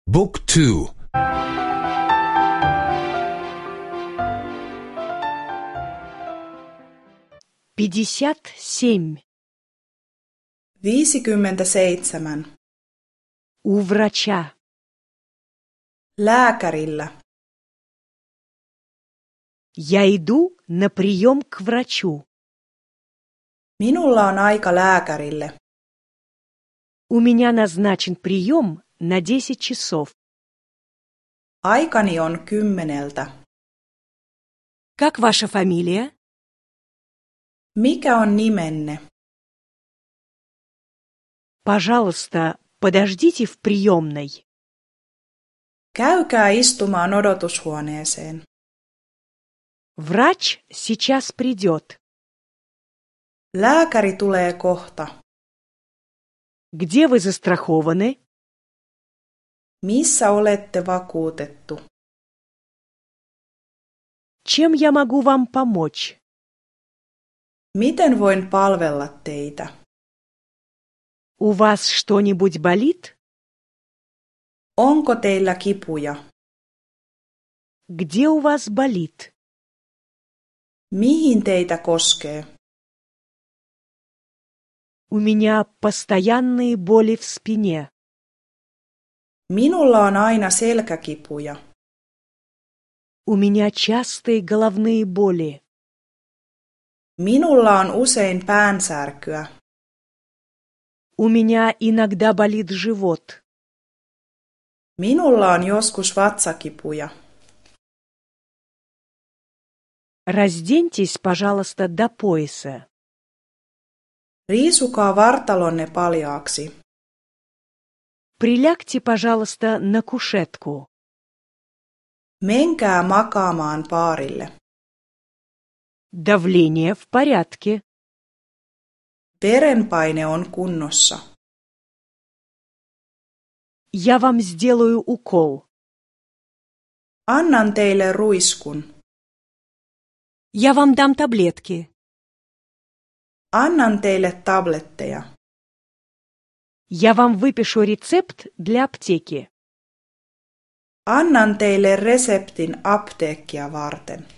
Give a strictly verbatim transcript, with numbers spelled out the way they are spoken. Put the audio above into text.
บุ๊กทู пятьдесят семь. viisikymmentäseitsemän. У врача. Lääkärillä. Я иду на прием к врачу. Minulla on aika lääkärille. У меня назначен прием на десять часов. Aikani on kymmeneltä. Как ваша фамилия? Mikä on nimenne? Пожалуйста, подождите в приемной. Käykää istumaan odotushuoneeseen. Врач сейчас придет. Lääkäri tulee kohta. Где вы застрахованы? Missä olette vakuutettu? Чем я могу вам помочь? Miten voin palvella teitä? У вас что-нибудь болит? Onko teillä kipuja? Где у вас болит? Mihin teitä koskee? У меня постоянные боли в спине. Minulla on aina selkäkipuja. У меня частые головные боли. Minulla on usein päänsärkyä. У меня иногда болит живот. Minulla on joskus vatsakipuja. Разденьтесь, пожалуйста, до пояса. Riisukaa vartalonne paljaaksi. Прилягте, пожалуйста, на кушетку. Menkää makaamaan paarille. Давление в порядке. Verenpaine on kunnossa. Я вам сделаю укол. Annan teille ruiskun. Я вам дам таблетки. Annan teille tabletteja. Я вам выпишу рецепт для аптеки. Annan teille reseptin apteekkia varten.